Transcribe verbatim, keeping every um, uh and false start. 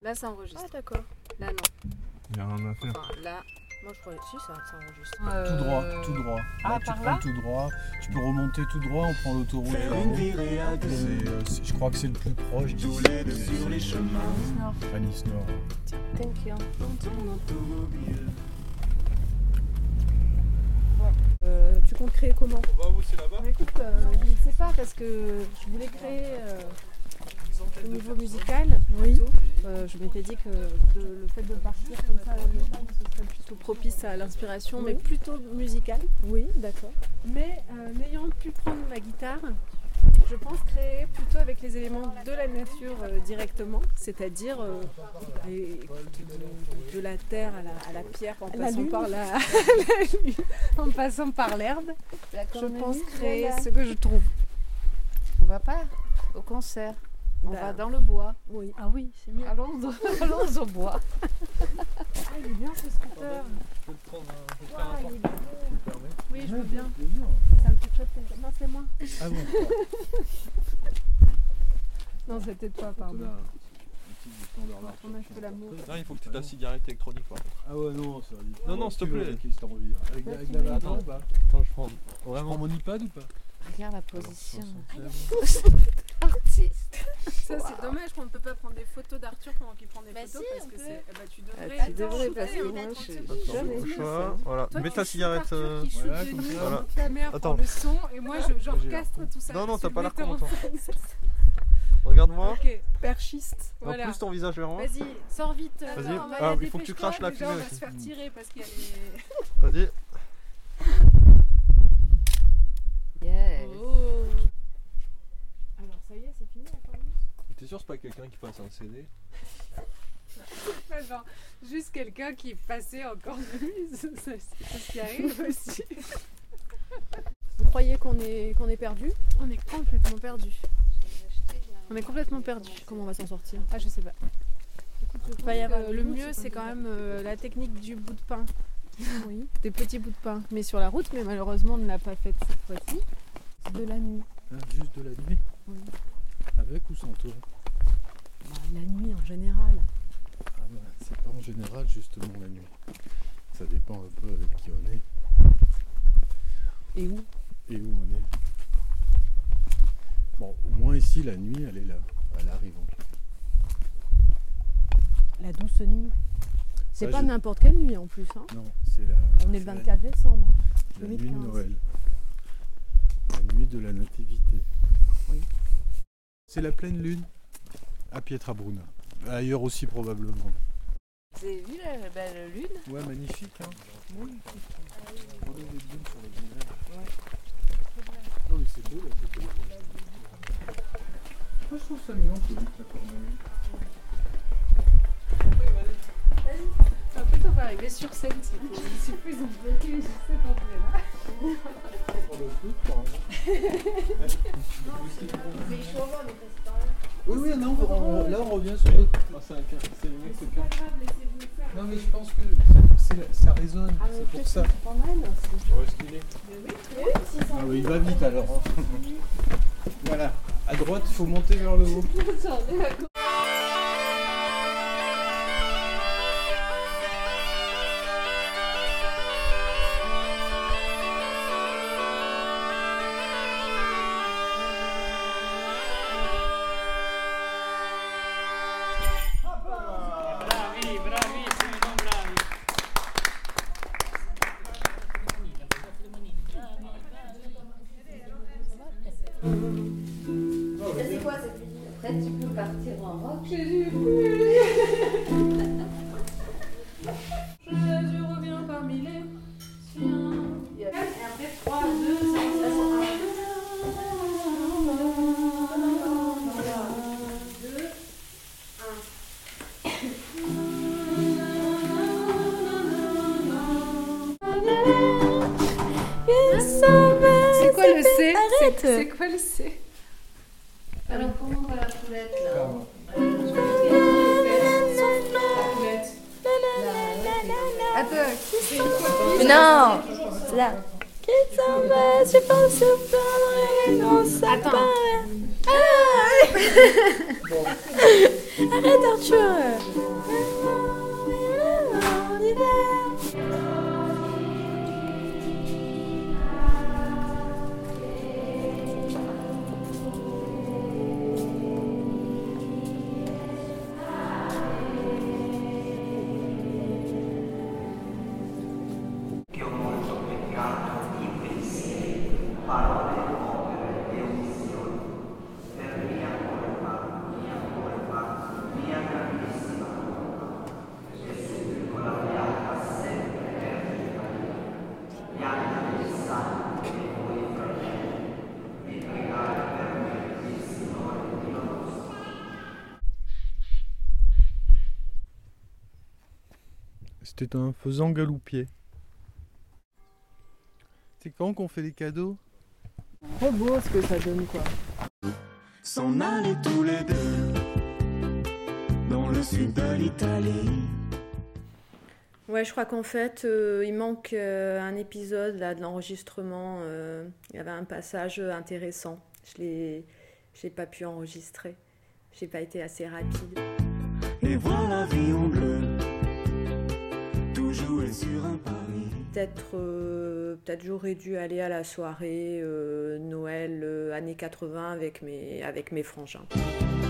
Là, ça enregistre. Ah, d'accord. Là, non. Il n'y a rien à faire. Enfin, là, moi, je croyais... Si, ça, ça enregistre. Euh... Tout droit, tout droit. Ah, là, tu par prends là tout droit. Tu peux remonter tout droit, on prend l'autoroute. C'est, euh, c'est, je crois que c'est le plus proche d'ici. Sur les chemins. À Nice Nord. Thank you. Euh, tu comptes créer comment? On va où? C'est là-bas? Écoute, euh, je ne sais pas parce que je voulais créer euh, au niveau musical. Oui. Euh, je m'étais dit que de, le fait de partir comme ça à la montagne, ce serait plutôt propice à l'inspiration, oui. Mais plutôt musical. Oui, d'accord. Mais euh, n'ayant pu prendre ma guitare, je pense créer plutôt avec les éléments de la nature euh, directement, c'est-à-dire euh, et, de, de la terre à la, à la pierre en la passant lune. par la, la lune, en passant par l'herbe. Je pense créer ce que je trouve. On va pas au concert. On Ben, va dans le bois. Oui. Ah oui, c'est mieux. Allons, allons au bois. Ah, il est bien ce scooter. Je peux te prendre un, je peux te Wow, faire un il est temps. bien. Tu me permets? Oui, je veux bien. Plaisir. Ça me fait très plaisir. Non, c'est moi. Ah bon. Non, c'était toi, pardon. Là, un petit standard là. On a fait l'amour. Non, il faut que tu aies ta cigarette électronique par contre. Ah ouais, non, ça va vite. Non, non, s'il te Tu veux, plaît. Qu'est-ce que t'as envie? Avec, avec la Attends. lampe ou pas? Attends, je prends. Je prends Vraiment. mon iPad ou pas? Regarde la position. Artiste. Ça, c'est dommage qu'on ne peut pas prendre des photos d'Arthur pendant qu'il prend des Bah photos si, parce on que peut. c'est. Eh bah, tu devrais. Ah, tu Attends, devrais, je parce fais, que on moi, est je- tranquille. je- Jamais. Attends, ça, voilà. Toi, Mets tu ta shootes cigarette. Arthur euh, qui shoot Voilà, les comme ça. nuits, Voilà. Ta mère Attends. prend le son et moi je j'orchestre tout ça. Non, non, Je t'as suis pas l'air metteur en content. scène. Regarde-moi. Ok, perchiste. En Voilà. plus ton visage vers moi. Vas-y, sors vite. Vas-y. Attends, Ah, Maya, il faut que tu dépêche-toi, craches la déjà, on fumée va aussi. se faire tirer parce qu'il y a les. Vas-y. Yes. Oh. Alors ça y est, c'est fini la formule. T'es sûr que c'est pas quelqu'un qui passe un C D? Ouais, genre, juste quelqu'un qui passait encore plus, c'est c'est ce qui arrive aussi. Vous croyez qu'on est, qu'on est perdu? On est complètement perdu. On est complètement perdu. Comment on va s'en sortir? Ah, je sais pas. Il va y avoir le mieux, c'est quand même euh, la technique du bout de pain. Oui. Des petits bouts de pain. Mais sur la route, mais malheureusement, on ne l'a pas faite cette fois-ci. C'est de la nuit. Hein, juste de la nuit? Oui. Avec ou sans toi? Bah, la nuit en général. Ah bah, c'est pas en général justement la nuit. Ça dépend un peu avec qui on est Et où? et où on est. Bon, au moins ici, la nuit, elle est là. Elle arrive en fait. La douce nuit. C'est Ça, pas je- n'importe quelle nuit en plus. Hein. Non, c'est la, On est le c'est la- vingt-quatre décembre. la nuit deux mille de quinze. Noël. La nuit de la nativité. Oui. C'est la pleine lune à Pietrabruna. Ailleurs aussi probablement. Vous avez vu la belle lune? Ouais, magnifique, hein. Magnifique. Regardez les dunes sur le visage. Non mais c'est beau là, c'est beau. Moi je trouve ça mélancolique la cornemuse. En fait, on va arriver sur scène, c'est que je sais plus, ils ont bloqué juste cette entrée-là. Pour le foot, par exemple. Mais il faut avoir les restaurants. Oui, oui, non, on- là on revient sur le. Ah, c'est un cas, c'est le mec, C'est c'est pas grave, laissez-vous faire. Non mais je pense que ça, c'est- ça résonne, Ah, mais c'est pour peut-être ça. que c'est pas mal. Où est-ce qu'il est? Ah oui, il va vite alors. hein. Voilà, à droite, il faut monter vers le haut. Bravi, bravissimi, non bravi. Ça c'est quoi cette musique? Après tu peux partir en rock. Jésus reviens parmi les siens. Et après trois, deux, C'est quoi le C? C'est- C'est quoi le C? Alors comment on va la poulette là? Attends, Mais non, c'est là. Qui s'en va, je pense au plan, on s'apparaît. Ah Arrête Arthur. C'était un faisan galoupier. C'est quand qu'on fait les cadeaux? Trop beau ce que ça donne quoi. S'en allaient tous les deux dans le sud de l'Italie. Ouais, je crois qu'en fait, euh, il manque euh, un épisode là, de l'enregistrement. Euh, il y avait un passage intéressant. Je l'ai, je l'ai pas pu enregistrer. J'ai pas été assez rapide. Et voilà vie en bleu, tout joué sur un pari. Peut-être, euh, peut-être j'aurais dû aller à la soirée euh, Noël euh, années quatre-vingts avec mes, avec mes frangins.